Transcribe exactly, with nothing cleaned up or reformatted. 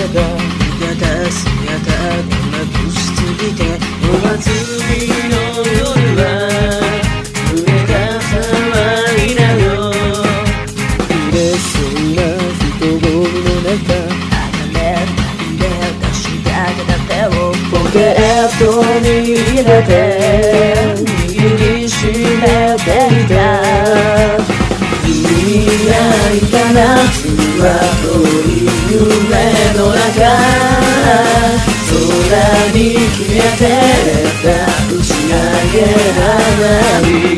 が見方姿が眩しすぎてお祭りの夜は胸が騒いだよ。嬉しそうな人混みの中離れないで私だけだ手をポケットに入れて握りしめていた。君がいた夏は遠い夢の中空に消えてた打ち上げ花火